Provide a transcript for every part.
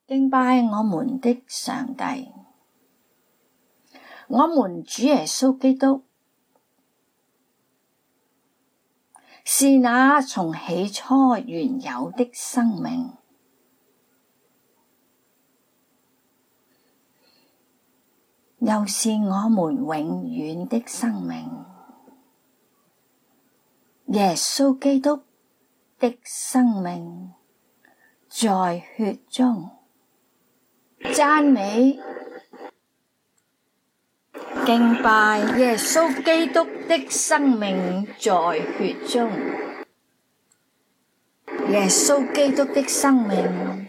敬拜我們的上帝，我們主耶穌基督是那從起初原有的生命，又是我們永遠的生命。耶穌基督的生命在血中，讚美敬拜耶穌基督的生命在血中，耶穌基督的生命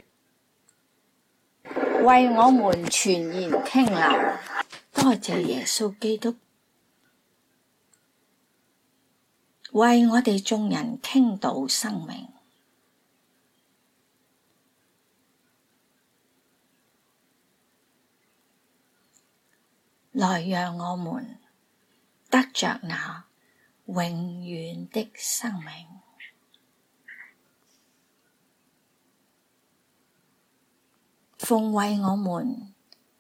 為我們全然傾流。多謝耶穌基督為我哋眾人傾倒生命。來讓我們得着那永遠的生命。奉為我們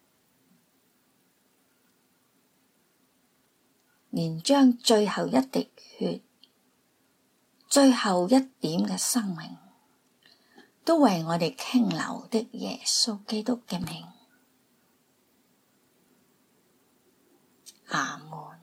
連將最後一滴血、最後一點嘅生命，都為我哋傾流的耶穌基督嘅名。阿門。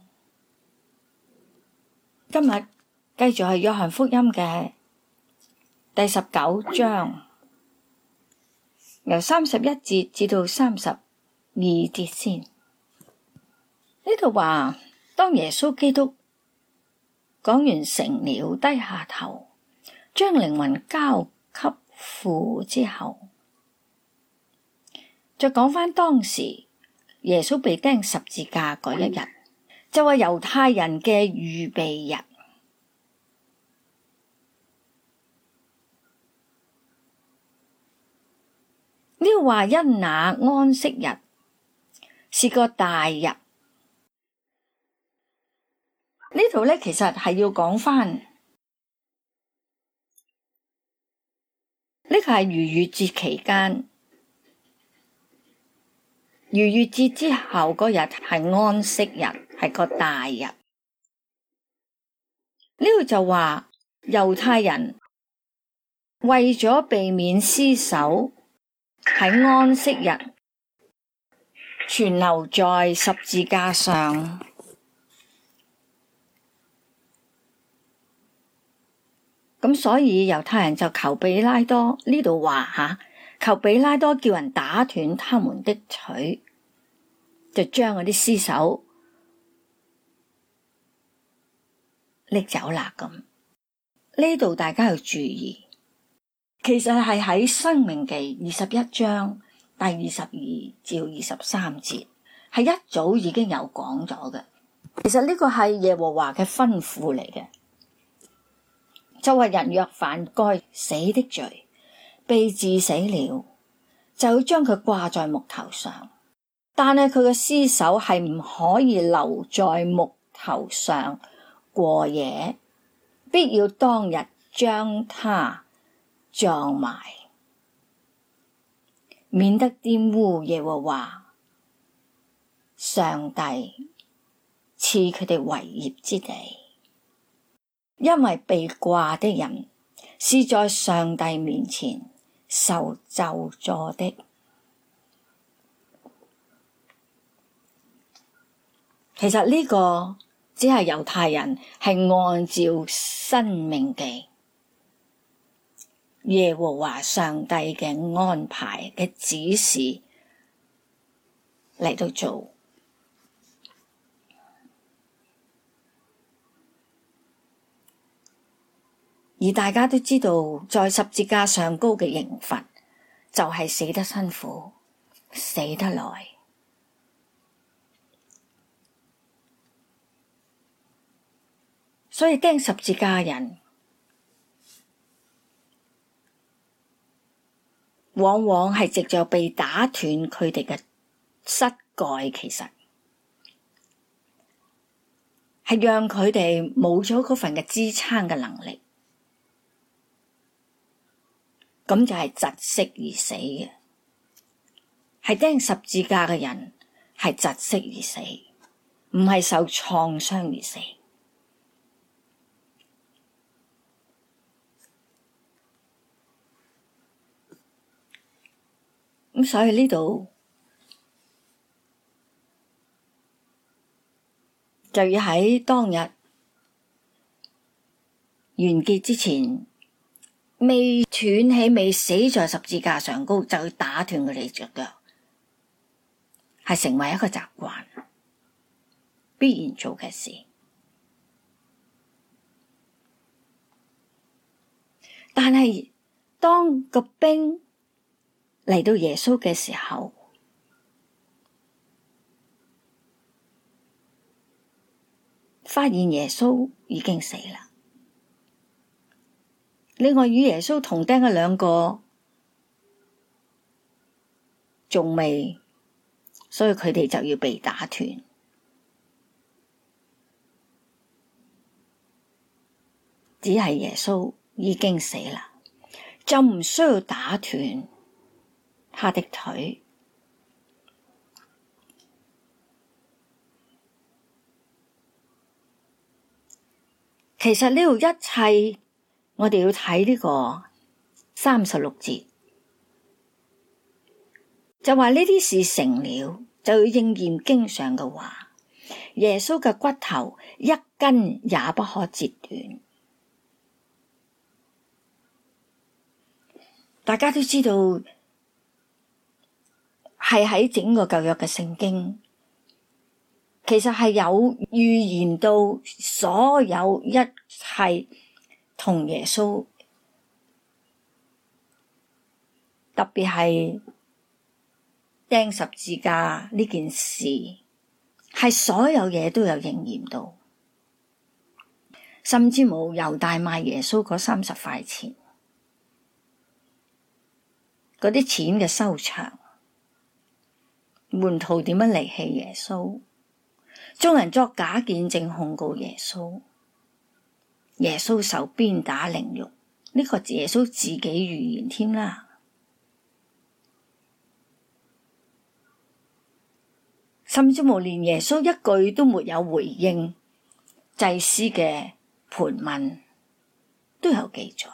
今日繼續係約翰福音嘅第19章，由31節至到32節先。呢度話，當耶穌基督講完成了，低下頭，將靈魂交給父之後，再講返當時耶穌被釘十字架嗰一日，就係猶太人嘅預備日。呢個話因那安息日是個大日。呢度其實係要講返，呢個係逾越節期間。逾越節之後嗰日係安息日，係個大日。呢度就話猶太人為咗避免屍首喺安息日存留在十字架上，咁所以猶太人就求彼拉多，呢度話求彼拉多叫人打斷他們的腿，就將嗰啲屍首拎走啦。咁呢度大家要注意，其實係喺申命記21章第22至23節，係一早已經有講咗嘅。其實呢個係耶和華嘅吩咐嚟嘅，就話人若犯該死的罪，被治死了，就要將佢掛在木頭上，但係佢嘅屍首係唔可以留在木頭上過夜，必要當日將他葬埋，免得玷污耶和華上帝賜佢哋為業之地。因為被掛的人是在上帝面前受咒詛的。其實呢個只係猶太人係按照申命記耶和華上帝嘅安排嘅指示嚟到做。而大家都知道，在十字架上高嘅刑罰就係死得辛苦，死得耐。所以釘十字架人往往係藉着被打斷佢哋嘅膝蓋，其實係讓佢哋冇咗嗰份嘅支撐嘅能力。咁就係窒息而死嘅。 係釘十字架嘅人係窒息而死，唔係受創傷而死。咁所以呢度就要喺當日完結之前，未斷氣、未死在十字架上高，就要打斷佢哋隻腳，係成為一個習慣，必然做嘅事。但係當個兵嚟到耶穌嘅時候，發現耶穌已經死啦。另外與耶穌同釘嘅兩個仲未，所以佢哋就要被打斷。只係耶穌已經死啦，就唔需要打斷他的腿。其實呢度一切，我哋要睇呢個36節，就話呢啲事成了，就要應驗經上嘅話，耶穌嘅骨頭一根也不可折斷。大家都知道，係喺整個舊約嘅聖經，其實係有預言到所有一切同耶穌，特別係釘十字架呢件事，係所有嘢都有應驗到，甚至冇猶大賣耶穌嗰30塊錢，嗰啲錢嘅收場，門徒點樣離棄耶穌，眾人作假見證控告耶穌，耶穌受鞭打凌辱，呢個耶穌自己預言添啦。甚至乎連耶穌一句都沒有回應祭司嘅盤問，都有記載，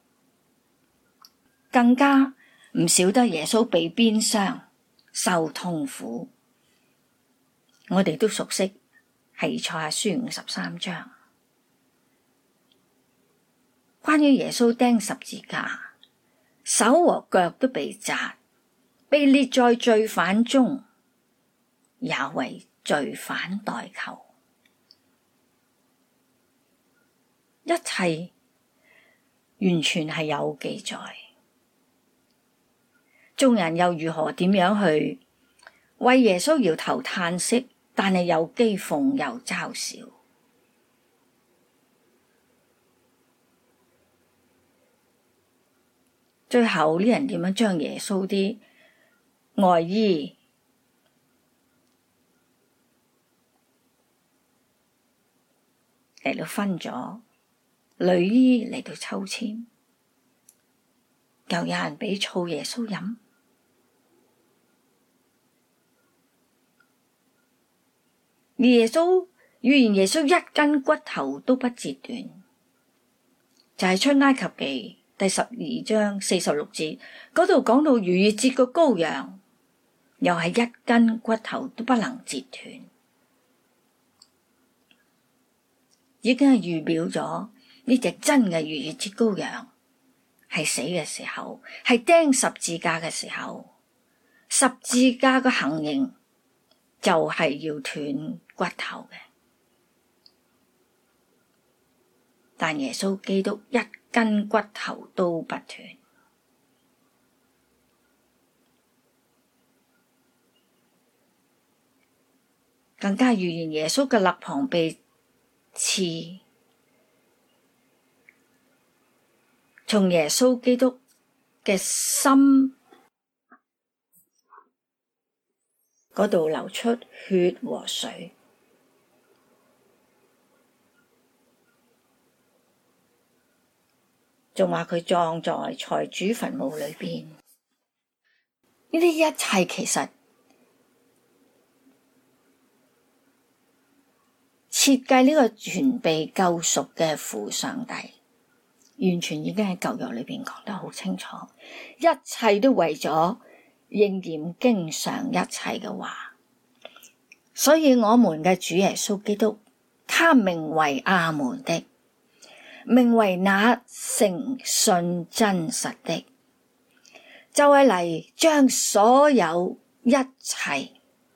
更加唔少得耶穌被鞭傷受痛苦。我哋都熟悉係以賽亞書53章，關於耶穌釘十字架，手和腳都被扎，被列在罪犯中，也為罪犯代求。一切完全係有記載。眾人又如何點樣去為耶穌搖頭嘆息，但係又譏諷又嘲笑。最後呢人點樣將耶穌啲外衣嚟到分咗，裡衣嚟到抽籤，又有人俾醋耶穌飲。而耶穌預言耶穌一根骨頭都不折斷，就係出埃及記第12章46節嗰度講到逾越節嘅羔羊，又係一根骨頭都不能折斷，已經係預表咗呢隻真嘅逾越節羔羊係死嘅時候，係釘十字架嘅時候，十字架嘅行刑就係要斷骨頭嘅。但耶穌基督一根骨頭都不斷，更加預言耶穌嘅肋旁被刺，從耶穌基督嘅心嗰度流出血和水，仲話佢葬在財主墳墓裏邊。 呢啲一切其實設計呢個全備救贖嘅父上帝，完全已經喺舊約裏邊講得好清楚，一切都為咗應驗經上一切嘅話。所以我們嘅主耶穌基督，他名為阿門的，名為那誠信真實的，就係嚟將所有一切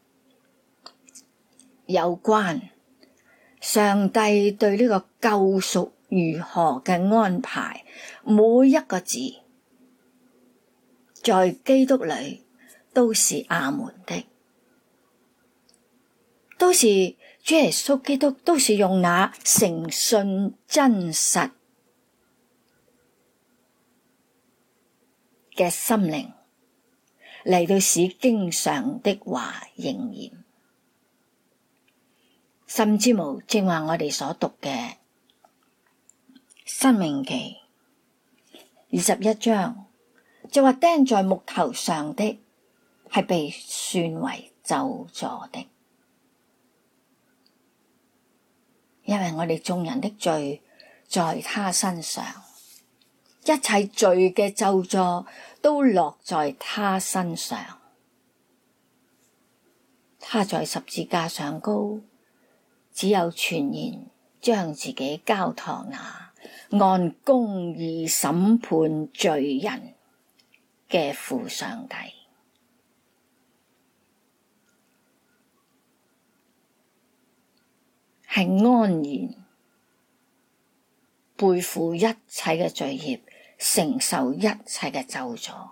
有關上帝對呢個救贖如何嘅安排，每一個字在基督裏都是阿門的，都是主耶穌基督，都是用那誠信真實嘅心靈嚟到使經上的話應驗。甚至無正話我哋所讀嘅申命記21章，就話釘在木頭上的係被算為咒詛的，因為我哋眾人的罪在他身上，一切罪嘅咒詛都落在他身上。他在十字架上高，只有全然將自己交託那按公義審判罪人嘅父上帝，係安然背負一切嘅罪孽，承受一切嘅咒詛。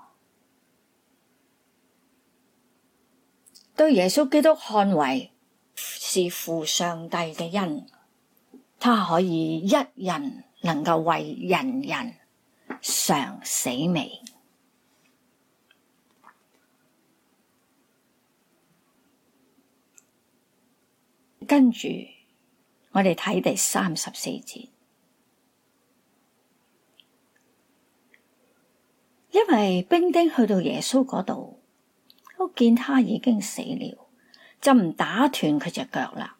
對耶穌基督看為是父上帝嘅恩，他可以一人能夠為人人嘗死味。跟住我哋睇第34節，因為兵丁去到耶穌嗰度，都見他已經死了，就唔打斷佢隻腳啦。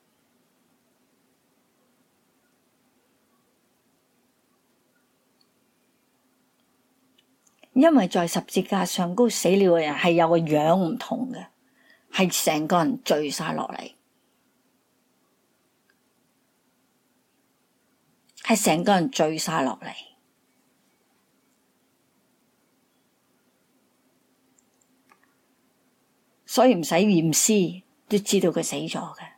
因為在十字架上高死了嘅人係有個樣唔同嘅，係成個人墜晒落嚟，係成個人墜晒落嚟。所以唔使驗屍都知道佢死咗嘅。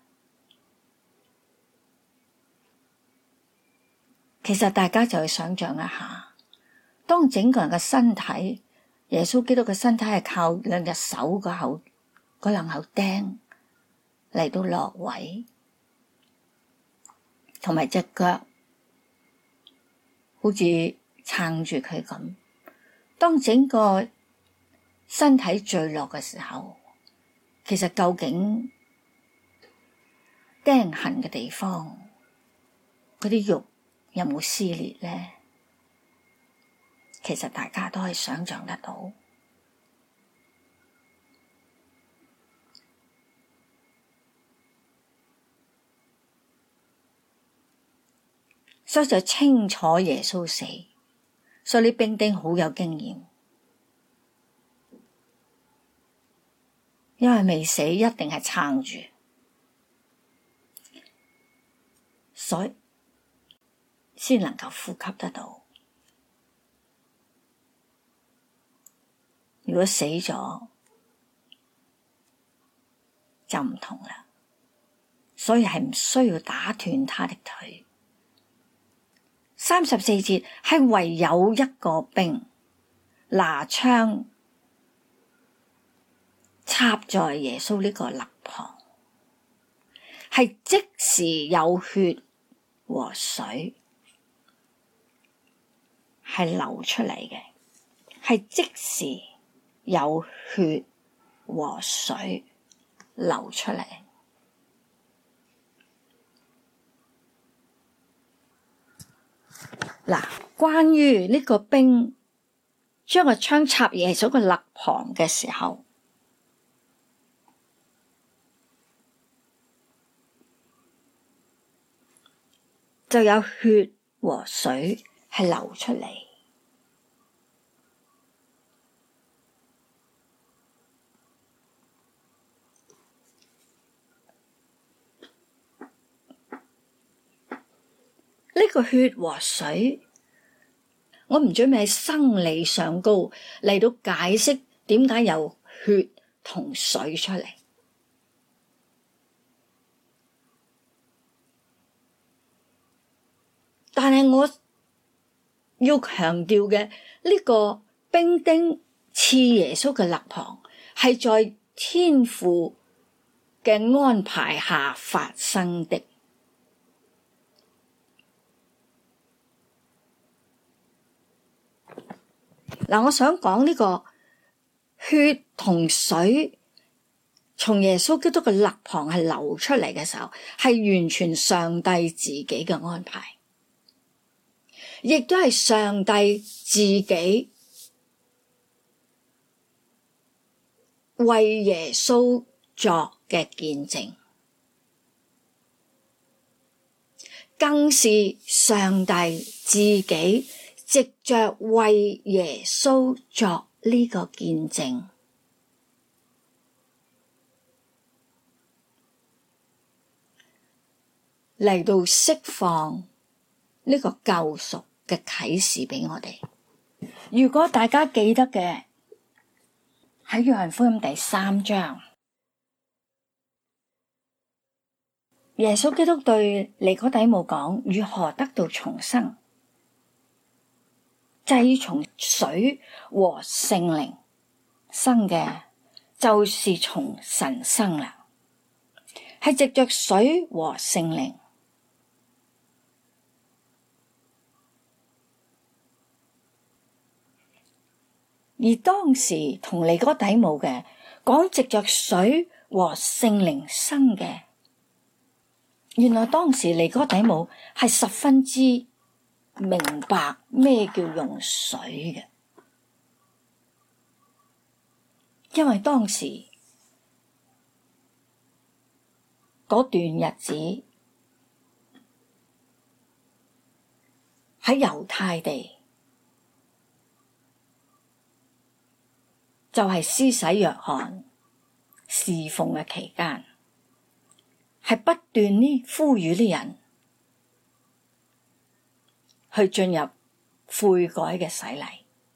其實大家就去想象一下，當整個人嘅身體，耶穌基督嘅身體係靠兩隻手嗰兩口釘嚟到落位，同埋隻腳好似撐住佢咁。當整個身體墜落嘅時候，其實究竟釘痕嘅地方，嗰啲肉有冇撕裂呢？其實大家都可以想象得到。所以就清楚耶穌死，所以啲兵丁好有經驗，因為未死一定係撐住，所以先能夠呼吸得到。如果死咗就唔同啦，所以係唔需要打斷他的腿。34節係唯有一個兵拿槍插在耶穌呢個肋旁，係即時有血和水係流出嚟嘅，係即時有血和水流出嚟。嗱，關於呢個兵將個槍插耶穌個肋旁嘅時候， 就有血和水係流出嚟。呢個血和水，我唔準備喺生理上高嚟到解釋點解有血同水出嚟。但係我要強調嘅，呢個兵丁刺耶穌嘅肋旁，係在天父嘅安排下發生的。嗱，我想講呢個血同水從耶穌基督嘅肋旁係流出嚟嘅時候，係完全上帝自己嘅安排，亦都係上帝自己為耶穌作嘅見證，更是上帝自己藉着為耶穌作呢個見證，嚟到釋放呢個救贖嘅啟示俾我哋。如果大家記得嘅，喺約翰福音第3章，耶穌基督對尼哥底母講，如何得到重生，就係要從水和聖靈生嘅，就是從神生啦，係藉着水和聖靈。而當時同尼哥底母嘅講藉着水和聖靈生嘅，原來當時尼哥底母係十分之明白咩叫用水嘅，因為當時嗰段日子喺猶太地，就係施洗約翰侍奉嘅期間，係不斷呢呼籲啲人去進入悔改嘅洗禮。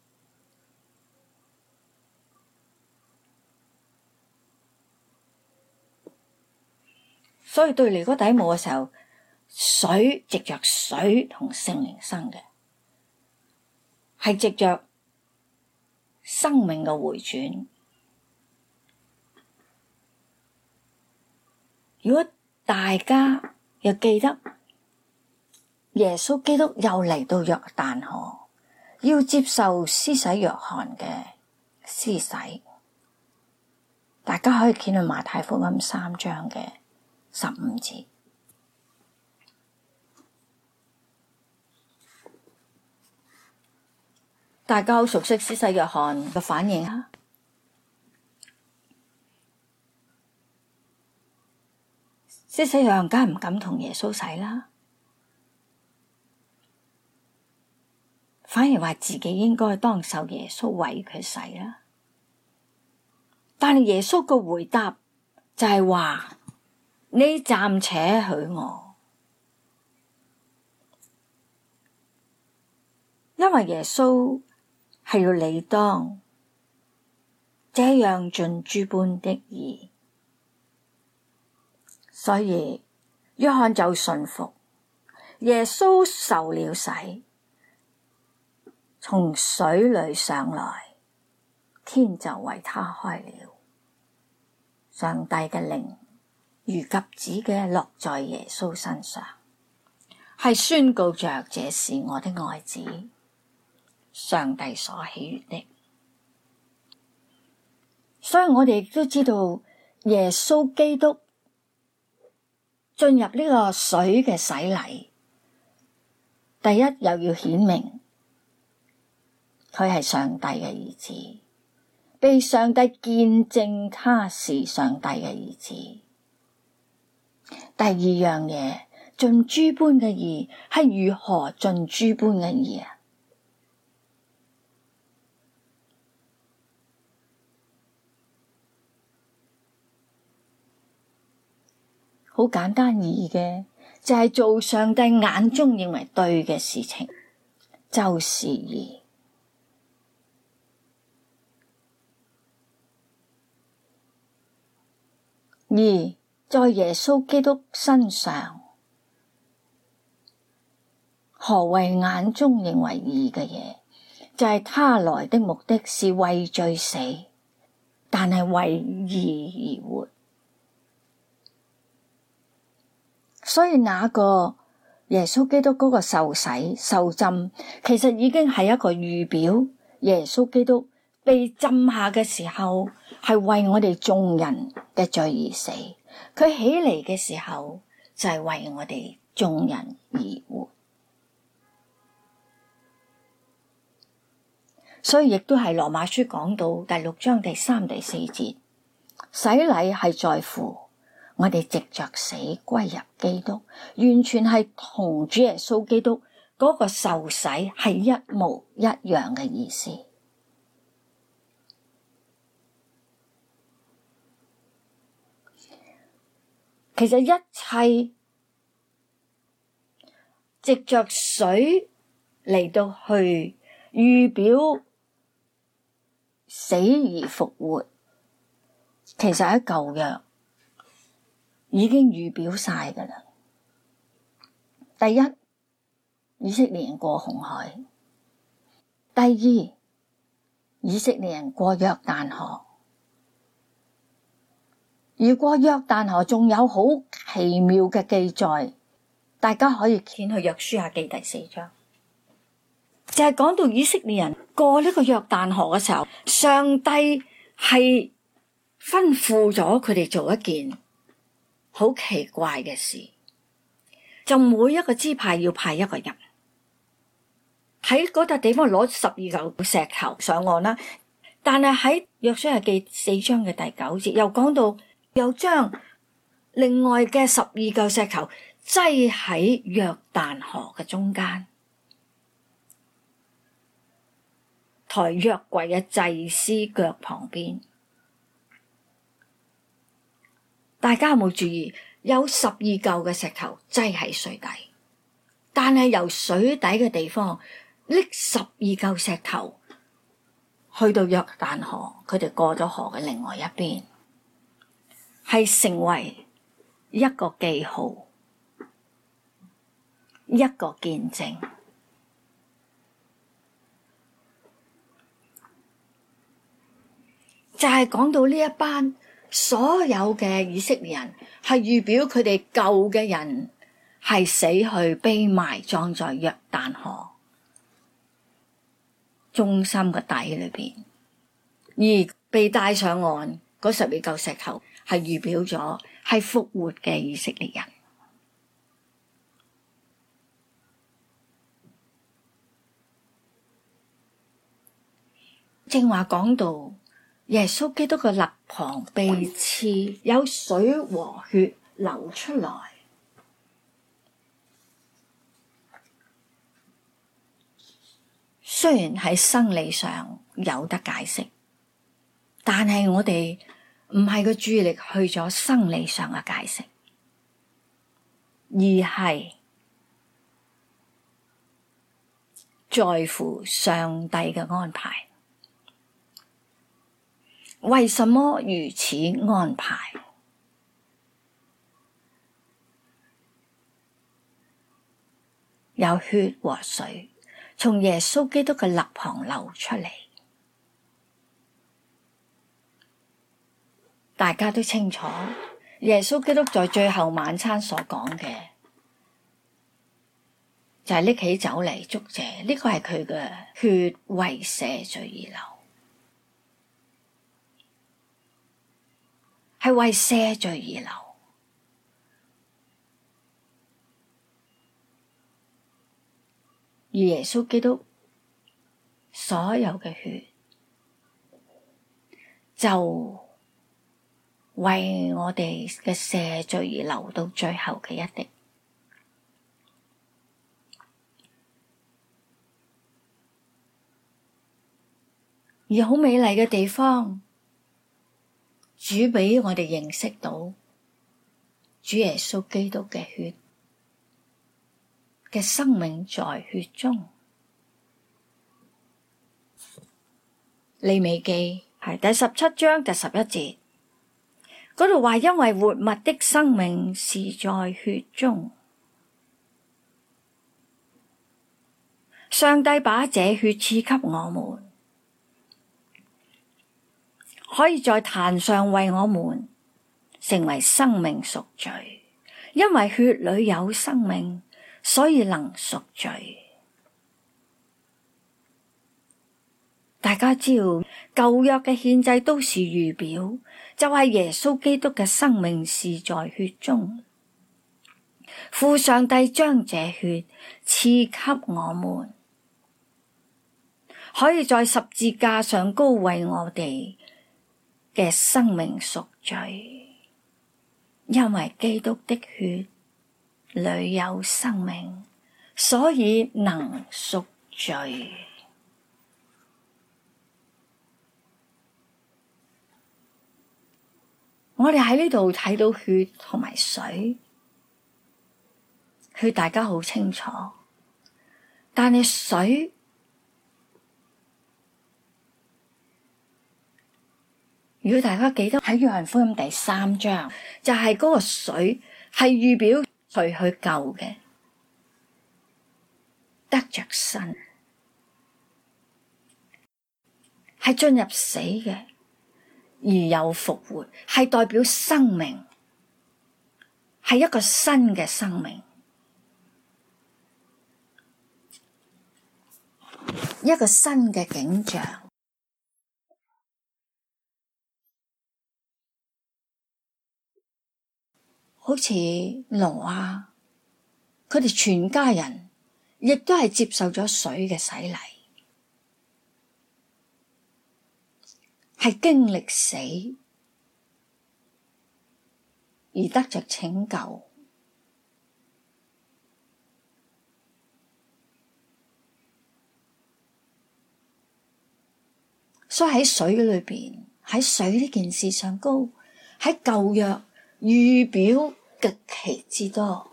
所以對尼哥底母嘅時候，水藉着水同聖靈生嘅，係藉着生命嘅回轉。如果大家又記得耶穌基督又嚟到約旦河，要接受施洗約翰嘅施洗，大家可以見到馬太福音3章嘅15節。大家好熟悉施洗約翰嘅反應啊！施洗約翰梗係唔敢同耶穌洗啦，反而話自己應該當受耶穌為佢洗啦。但係耶穌個回答就係話：你暫且許我，因為耶穌係要理當這樣盡諸般的義，所以約翰就順服。耶穌受了洗，從水裏上來，天就為他開了，上帝嘅靈如鴿子嘅落在耶穌身上，係宣告着這是我的愛子，上帝所喜悅的。所以我哋亦都知道耶穌基督進入呢個水嘅洗禮，第一又要顯明佢係上帝嘅兒子，被上帝見證他是上帝嘅兒子。第二樣嘢盡諸般嘅義，係如何盡諸般嘅義啊？好簡單義嘅，就係做上帝眼中認為對嘅事情，就是義。義在耶穌基督身上，何謂眼中認為義嘅嘢？就係他來的目的是為罪死，但係為義而活。所以那個耶穌基督嗰個受洗受浸，其實已經係一個預表。耶穌基督被浸下嘅時候，係為我哋眾人嘅罪而死。佢起嚟嘅時候，就係為我哋眾人而活。所以亦都係羅馬書講到第6章第3、第4節，洗禮係在乎我哋藉着死歸入基督，完全係同主耶穌基督嗰個受洗係一模一樣嘅意思。其實一切藉着水嚟到去預表死而復活，其實喺舊約已經預表晒㗎喇。第一，以色列人過紅海；第二，以色列人過約旦河。而過約旦河仲有好奇妙嘅記載，大家可以見去約書亞記第4章，就係講到以色列人過呢個約旦河嘅時候，上帝係吩咐咗佢哋做一件好奇怪嘅事，就每一個支派要派一個人喺嗰笪地方攞12嚿石頭上岸啦。但係喺約書亞記4章嘅第9節又講到，又將另外嘅12嚿石頭擠喺約旦河嘅中間，抬約櫃嘅祭司腳旁邊。大家有冇注意？有12嚿嘅石頭擠喺水底，但係由水底嘅地方拎12嚿石頭去到約旦河，佢哋過咗河嘅另外一邊，係成為一個記號，一個見證。就係講到呢一班所有嘅以色列人，係預表佢哋舊嘅人係死去被埋葬在約旦河中心嘅底裏邊，而被帶上岸嗰12嚿石頭係預表咗係復活嘅以色列人。正話講到耶穌基督嘅肋旁被刺，有水和血流出來。雖然喺生理上有得解釋，但係我哋唔係個注意力去咗生理上嘅解釋，而係在乎上帝嘅安排。為什麼如此安排？有血和水從耶穌基督嘅肋旁流出嚟，大家都清楚。耶穌基督在最後晚餐所講嘅就係拎起酒嚟祝謝，呢個係佢嘅血為赦罪而流，係為赦罪而流。而耶穌基督所有嘅血就為我哋嘅赦罪而流到最後嘅一滴， 而好美麗嘅地方，主俾我哋認識到主耶穌基督嘅血嘅生命在血中。利未記係第17章第11節，嗰度話，因為活物的生命是在血中，上帝把這血賜給我們，可以在壇上為我們成為生命贖罪。因為血裏有生命，所以能贖罪。大家知道舊約嘅獻祭都是預表，就係耶穌基督嘅生命是在血中。父上帝將這血賜給我們，可以在十字架上高為我哋嘅生命贖罪。因為基督的血裏有生命，所以能贖罪。我哋喺呢度睇到血同埋水，血大家好清楚，但係水，如果大家記得喺約翰福音第3章，就係嗰個水係預表除去舊嘅，得着新，係進入死嘅，而有復活，係代表生命，係一個新嘅生命，一個新嘅景象。好似挪亞，佢哋全家人亦都係接受咗水嘅洗禮，係經歷死而得着拯救。所以喺水裏邊，喺水呢件事上高，喺舊約預表極其之多。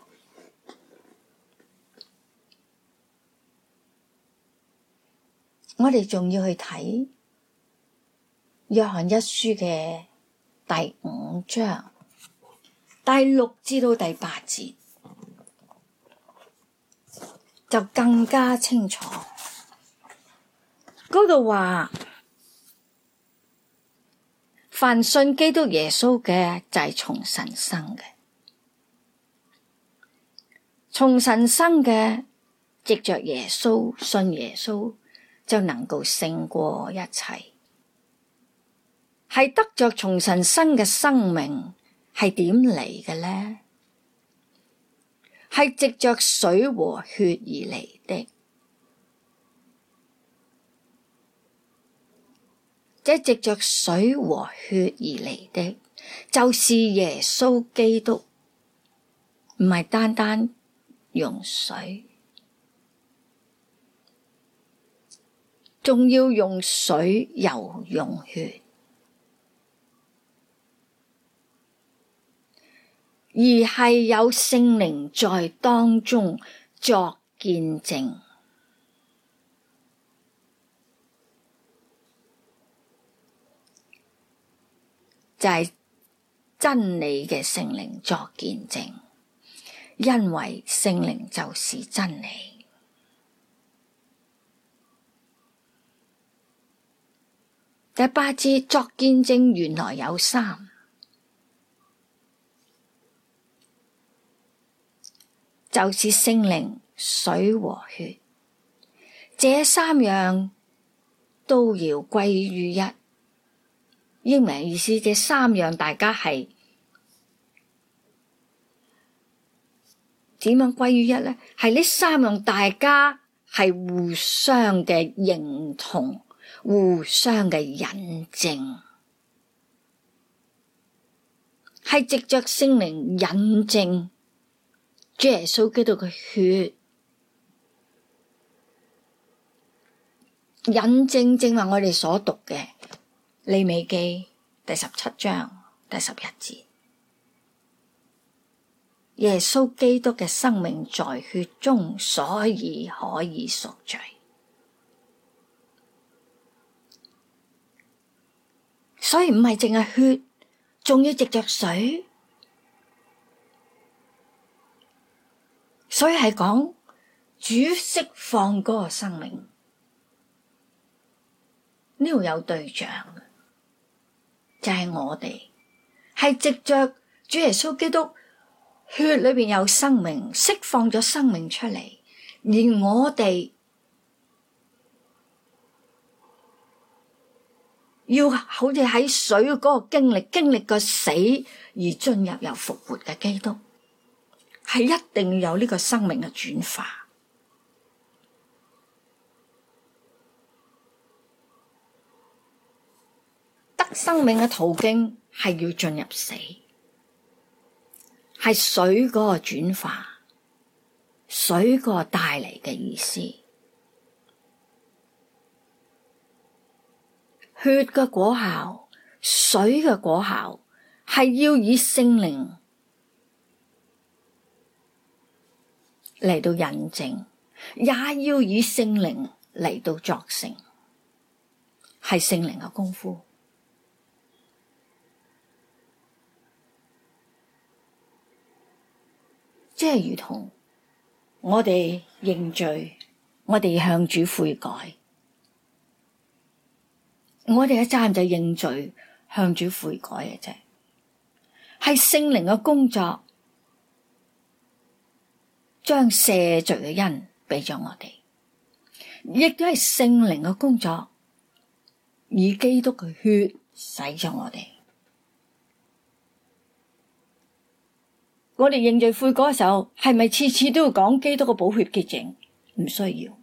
我哋仲要去睇約翰一書嘅第5章第6至到第8節，就更加清楚。嗰度話，凡信基督耶穌嘅就係從神生嘅，從神生嘅藉着耶穌，信耶穌就能夠勝過一切。係得着從神生嘅生命係點嚟嘅呢？係藉着水和血而嚟的。這藉着水和血而嚟的，就是耶穌基督，唔係單單用水，仲要用水又用血，而係有聖靈在當中作見證。就係真理嘅聖靈作見證，因為聖靈就是真理。第8節作見證原來有3，就是聖靈、水和血，這3樣都要歸於一。英文意思，這3樣大家係點樣歸於一呢？係呢3樣大家係互相嘅認同，互相嘅引證，係藉着聖靈引證主耶穌基督嘅血， 引證正話我哋所讀嘅利未記第17章第11節，耶穌基督嘅生命在血中，所以可以贖罪。所以唔係淨係血，仲要藉着水，所以係講主釋放嗰個生命。呢度有對象，就係我哋，係藉着主耶穌基督血裏邊有生命，釋放咗生命出嚟，而我哋要好似喺水嗰個經歷個死而進入又復活嘅基督，係一定要有呢個生命嘅轉化。得生命嘅途徑係要進入死，係水嗰個轉化，水嗰個帶嚟嘅意思。血嘅果效，水嘅果效，係要以聖靈嚟到印證，也要以聖靈嚟到作成，係聖靈嘅功夫。即係如同我哋認罪，我哋向主悔改，我哋嘅責任就認罪，向主悔改嘅啫，係聖靈嘅工作，將赦罪嘅恩俾咗我哋，亦都係聖靈嘅工作，以基督嘅血洗咗我哋。我哋認罪悔改嘅時候，係咪次次都要講基督嘅寶血潔淨？唔需要。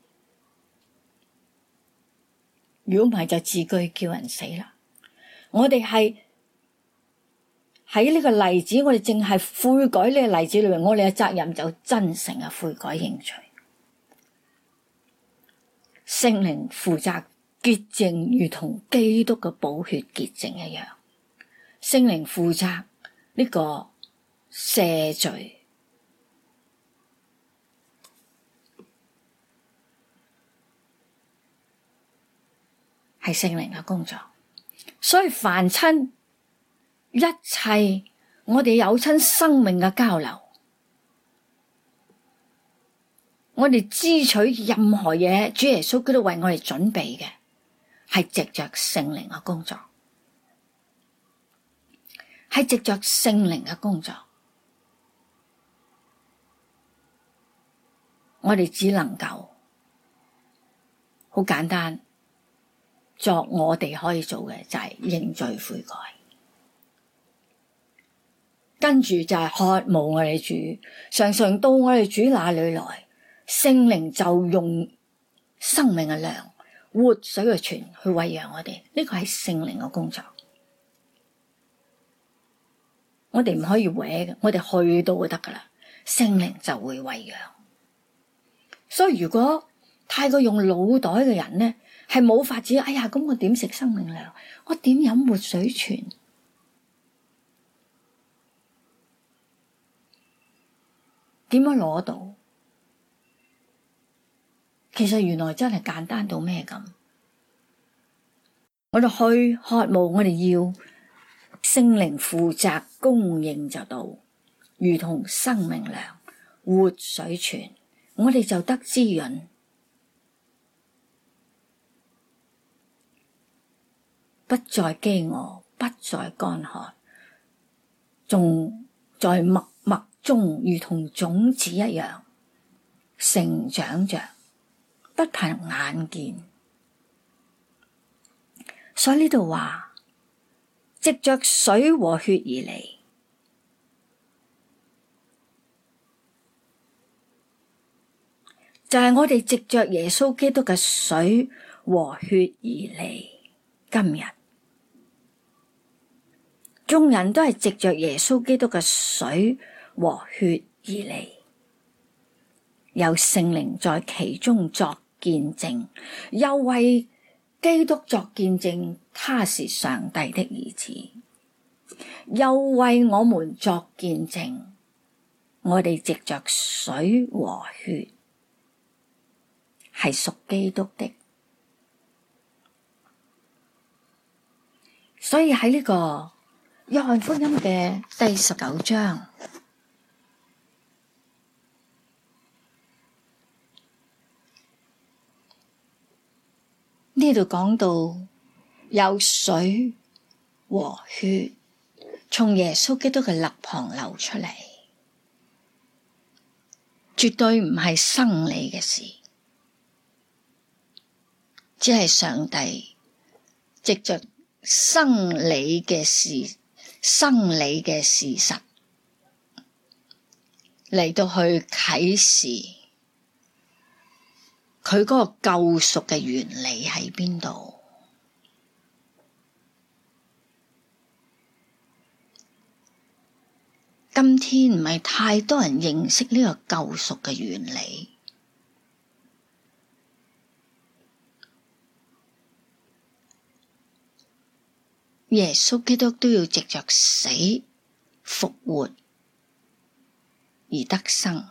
如果唔係就字句叫人死啦。我哋係喺呢個例子，我哋淨係悔改呢個例子裏面，我哋嘅責任就真誠嘅悔改認罪。聖靈負責潔淨，如同基督嘅寶血潔淨一樣。聖靈負責呢個赦罪，係聖靈嘅工作。所以凡親一切，我哋有親生命嘅交流，我哋支取任何嘢，主耶穌基督為我哋準備嘅，係藉着聖靈嘅工作，係藉着聖靈嘅工作。我哋只能夠好簡單，作我哋可以做嘅就係認罪悔改，跟住就係渴慕我哋主，常常到我哋主那裏來，聖靈就用生命嘅糧、活水嘅泉去餵養我哋。呢個係聖靈嘅工作，我哋唔可以搲嘅，我哋去到就得噶啦，聖靈就會餵養。所以如果太過用腦袋嘅人呢，係冇法子。哎呀，咁我點食生命糧？我點飲活水泉？點樣攞到？其實原來真係簡單到咩咁？我哋去渴慕，我哋要聖靈負責供應就到，如同生命糧、活水泉。我哋就得滋潤，不再飢餓，不再乾渴，仲在默默中如同種子一樣成長着，不憑眼見。所以呢度話，藉着水和血而嚟，就係我哋藉着耶穌基督嘅水和血而嚟。今日眾人都係藉着耶穌基督嘅水和血而嚟，有聖靈在其中作見證，又為基督作見證，他是上帝的兒子，又為我們作見證，我哋藉着水和血係屬基督的。所以喺呢個約翰福音嘅第19章，呢度講到有水和血從耶穌基督嘅肋旁流出嚟，絕對唔係生理嘅事，只係上帝藉着生理嘅事實嚟到去啟示佢嗰個救贖嘅原理喺邊度。今天唔係太多人認識呢個救贖嘅原理。耶穌基督都要藉着死復活而得生，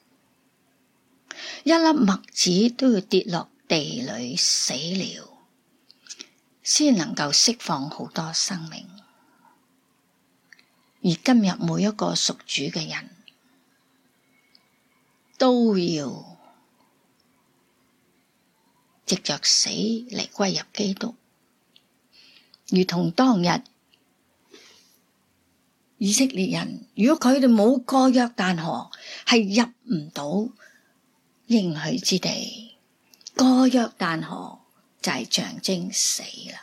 一粒麥子都要跌落地裏死了，先能夠釋放好多生命。而今日每一個屬主嘅人都要藉着死嚟歸入基督，如同當日以色列人，如果佢哋冇過約旦河，係入唔到應許之地。過約旦河就係象徵死啦。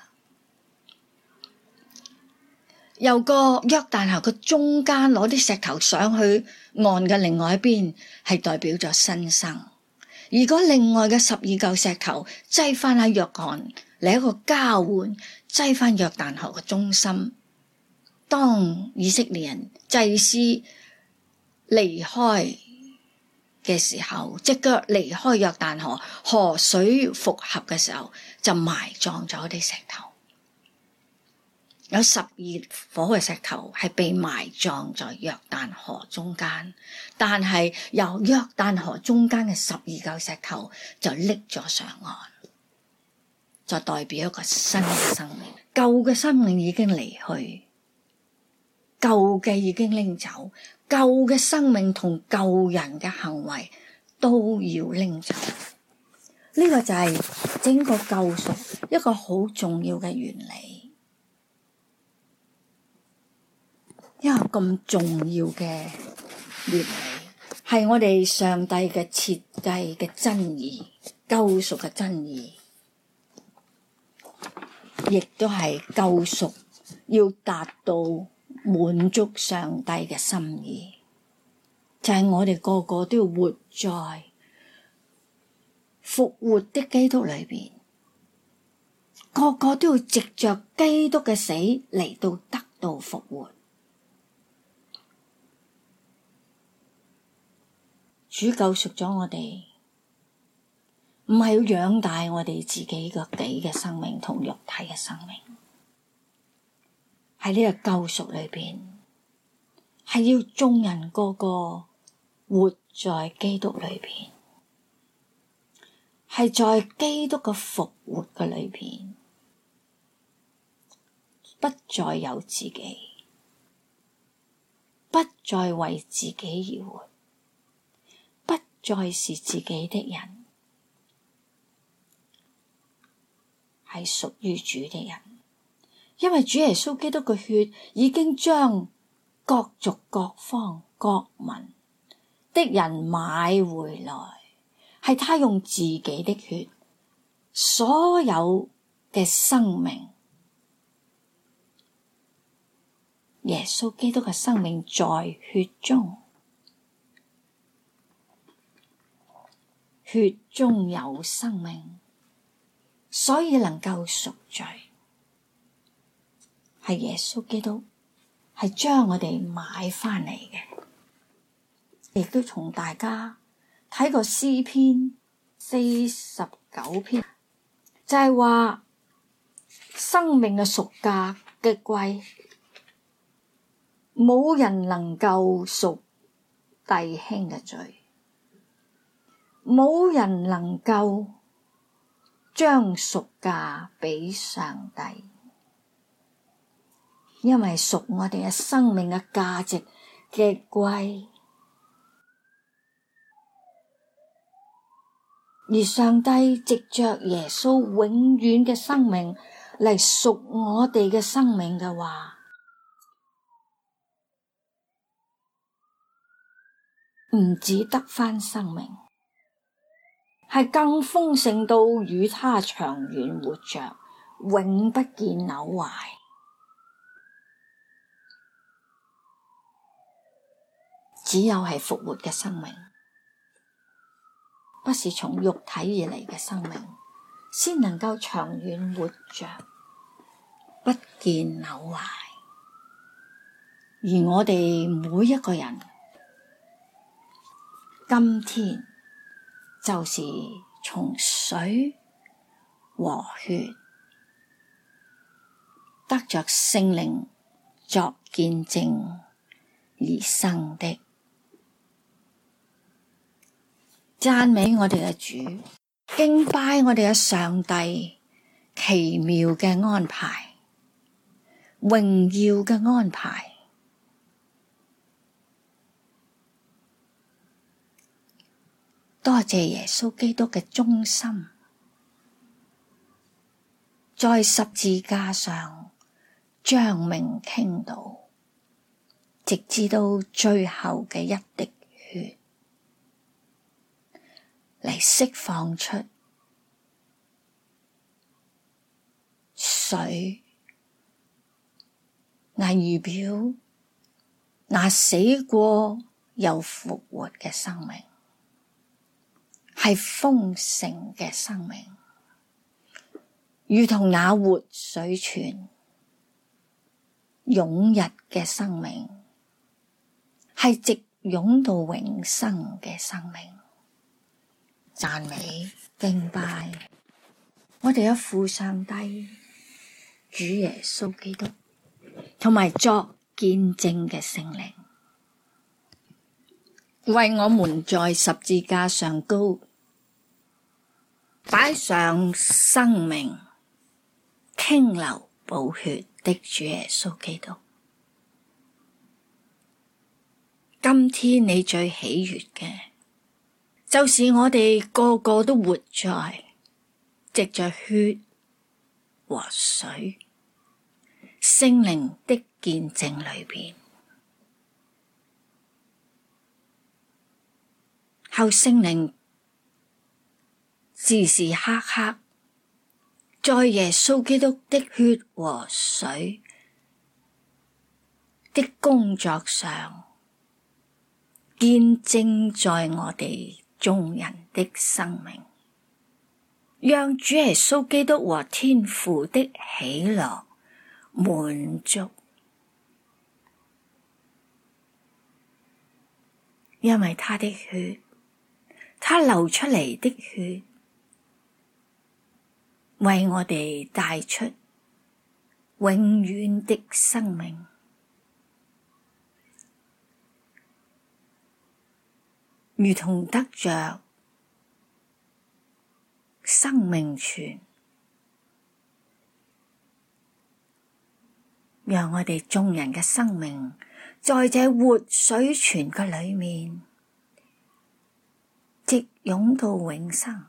由個約旦河嘅中間攞啲石頭上去岸嘅另外一邊，係代表咗新生。如果另外嘅12嚿石頭擠翻喺約翰嚟一個交換，擠翻約旦河嘅中心，當以色列人祭司離開嘅時候，隻腳離開約旦河，河水復合嘅時候，就埋葬咗啲石頭。有12顆嘅石頭係被埋葬在約旦河中間，但係由約旦河中間嘅12嚿石頭就拎咗上岸，就代表一個新嘅生命。舊嘅生命已經離去，舊嘅已經拎走，舊嘅生命同舊人嘅行為都要拎走。呢個就係整個救贖一個好重要嘅原理。一個咁重要嘅原理，係我哋上帝嘅設計嘅真義，救贖嘅真義，亦都係救贖要達到滿足上帝嘅心意，就係我哋個個都要活在復活的基督裏邊，個個都要藉着基督嘅死嚟到得到復活。主救贖咗我哋，唔係要養大我哋自己個己嘅生命同肉體嘅生命，喺呢個救贖裏邊，係要眾人個個活在基督裏邊，係在基督嘅復活嘅裏邊，不再有自己，不再為自己而活，不再是自己的人，係屬於主的人。因為主耶穌基督嘅血已經將各族各方各民的人買回來，係他用自己的血，所有嘅生命，耶穌基督嘅生命在血中，血中有生命，所以能夠贖罪。係耶穌基督係將我哋買翻嚟嘅。亦都同大家睇過詩篇49篇，就係話生命嘅贖價嘅貴，冇人能夠贖弟兄嘅罪，冇人能夠將贖價俾上帝，因為贖我哋嘅生命嘅價值嘅貴，而上帝藉着耶穌永遠嘅生命嚟贖我哋嘅生命嘅話，唔止得返生命，係更豐盛到與他長遠活着，永不見朽壞。只有係復活嘅生命，不是從肉體而嚟嘅生命，先能夠長遠活着，不見朽壞。而我哋每一個人，今天就是從水和血得着聖靈作見證而生的。讚美我哋嘅主，敬拜我哋嘅上帝，奇妙嘅安排，榮耀嘅安排。多謝耶穌基督嘅忠心，在十字架上將命傾倒，直至到最後嘅一滴血，嚟釋放出水，嚟預表那死過又復活嘅生命，係豐盛嘅生命，如同那活水泉湧溢嘅生命，係直湧到永生嘅生命。讚美敬拜我哋嘅父上帝，主耶穌基督，同埋作見證嘅聖靈，為我們在十字架上高擺上生命傾流寶血的主耶穌基督。今天你最喜悅嘅，就是我哋個個都活在藉着血和水聖靈的見證裏邊，後聖靈時時刻刻在耶穌基督的血和水的工作上，見證在我哋眾人的生命，讓主耶穌基督和天父的喜樂滿足。因為他的血，他流出嚟的血，為我哋帶出永遠的生命，如同得着生命泉，讓我哋眾人嘅生命在這活水泉嘅裏面，直湧到永生。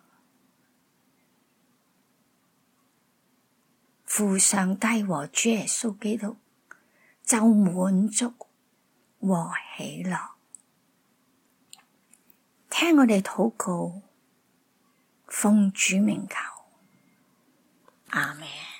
父上帝和主耶穌基督就滿足和喜樂。聽我哋禱告，奉主名求，阿們。